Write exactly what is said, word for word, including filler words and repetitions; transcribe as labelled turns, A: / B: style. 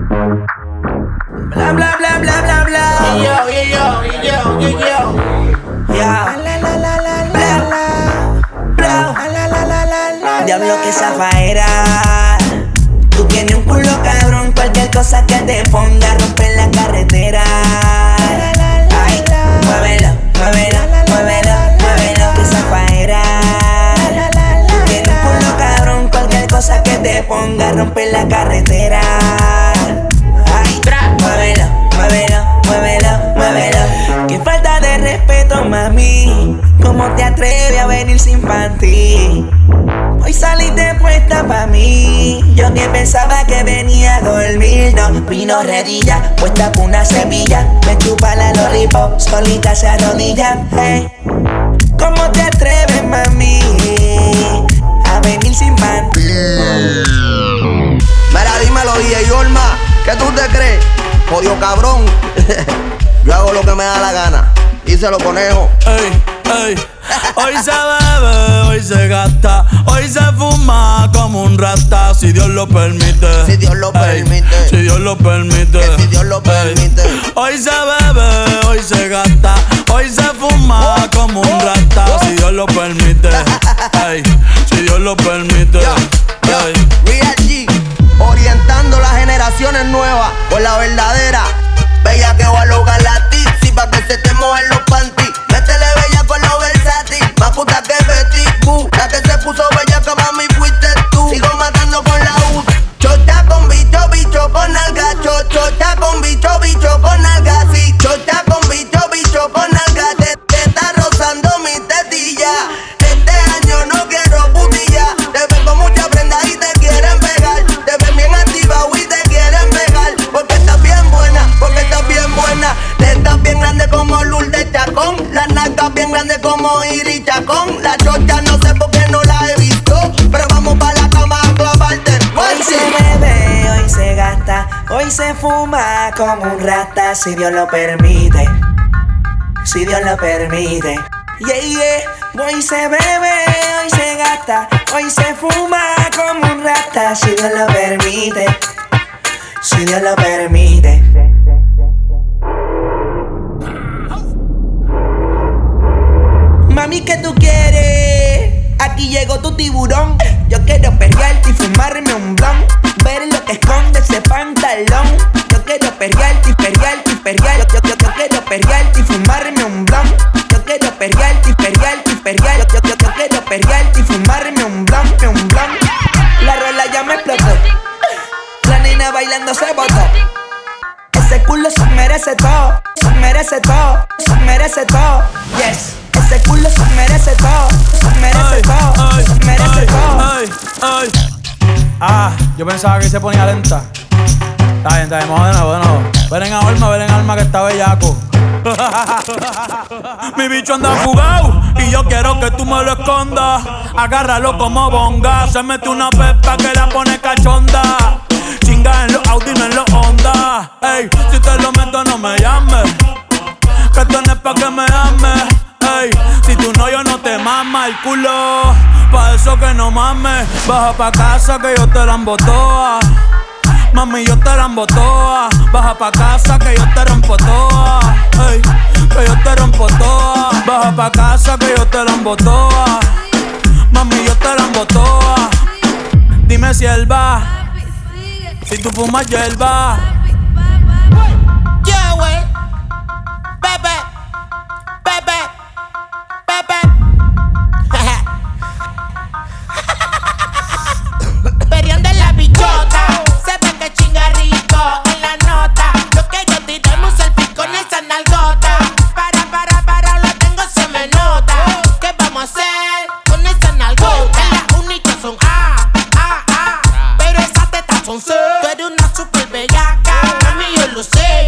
A: Bla bla bla bla bla bla.
B: Y yo, y yo, y yo, y yo.
A: Ya. La la la la la la. Bla. La la la la la. Diablo que zafaera. Tú tienes un culo cabrón, cualquier cosa que te ponga rompe la carretera. Ay, muévelo, muévelo, muévelo, muévelo que zafaera. Tú tienes un culo cabrón, cualquier cosa que te ponga rompe la carretera. Ay, muévelo, muévelo, muévelo, muévelo. Qué falta de respeto, mami. ¿Cómo te atreves a venir sin panty? Hoy saliste puesta pa' mí. Yo que pensaba que venía a dormir. No, vino redilla, puesta por una semilla. Me chupa la lollipop, solita se arrodilla. Hey, ¿cómo te atreves, mami, a venir sin panty?
C: Mira, dímelo, D J Olma, ¿qué tú te crees? Jodido cabrón. Yo hago lo que me da la gana. Díselo, conejo.
D: Ey, ey. Hoy se bebe, hoy se gasta, hoy se fuma como un rata, si Dios lo permite.
C: Si Dios lo
D: Ey,
C: permite.
D: Si Dios lo permite.
C: Que si Dios lo
D: Ey.
C: permite.
D: Hoy se bebe, hoy se gasta, hoy se fuma como un rata, si Dios lo permite. Ey, si Dios lo permite.
C: Yo, yo,
D: Ey.
C: Real G, orientando las generaciones nuevas por la verdadera. Bella que va a lograr la tipsy pa' que se te mojen los panties. Métele bella con lo versátil, más puta que Betty Boo. La que se puso bella que mami fuiste tú. Sigo matando con la U. Chocha con bicho, bicho con alga. Cho, chocha con bicho, bicho con alga. Sí, chocha con bicho, bicho con alga. Te, te está rozando mi tetilla. Este año no quiero putilla. Te ven con mucha prenda y te quieren pegar. Te ven bien activa y te quieren pegar. Porque estás bien buena, porque estás bien buena. Te estás bien grande como Lourdes Chacón. Las nalgas bien grandes como Iris Chacón. La chocha no sé por qué no la he visto, pero vamos pa' la cama a clavarte.
A: Hoy se bebe, hoy se gasta, hoy se fuma como un rata, si Dios lo permite. Si Dios lo permite. Yeah, yeah. Hoy se bebe, hoy se gasta, hoy se fuma como un rata, si Dios lo permite. Si Dios lo permite. Mami, ¿qué tú quieres? Aquí llegó tu tiburón. Yo quiero perrearte y fumarme un blon. Ver lo que esconde ese pantalón. Yo quiero perrearte y perrearte y perrearte. Yo, yo, yo quiero perrearte y fumarme un blon. Yo quiero perrearte y perrearte y perrearte. Yo, yo, yo quiero perrearte y fumarme un blon, un blon. La rola ya me explotó. La nena bailando se botó. Ese culo se merece todo, se merece todo, se merece todo. Yes. Ese culo se merece todo, se merece
D: Ay,
A: todo,
D: ay,
A: se merece
D: ay,
A: todo.
D: ay, ay. Ah, yo pensaba que se ponía lenta. Está bien, está bien, vamos de nuevo, de nuevo. Ven en alma, ven en alma que está bellaco. Mi bicho anda fugado y yo quiero que tú me lo escondas. Agárralo como bonga. Se mete una pepa que la pone cachonda. Chinga en los Audi, no en los Honda. Ey, si te lo meto no me llames, que esto no es pa' que me ames. Ey, si tú no, yo no te mama el culo. Pa' eso que no mames. Baja pa' casa que yo te la embotoa. Mami, yo te la embotoa. Baja pa' casa que yo te rompo toa. Ey, que yo te rompo toa. Baja pa' casa que yo te la embotoa. Mami, yo te la embotoa. Dime si él va, si tú fumas hierba.
B: Yeah, wey. Bebe, bebe, bebe. Perión de la bichota. Se ve que chinga rico en la nota. Yo quiero tirarme un selfie con esa nalgota. Para, para, para, lo tengo, se me nota. ¿Qué vamos a hacer con esa nalgota? Las únicas son A, A, A. Pero esas tetas son C. Tú eres una super bellaca, mami, yo lo sé.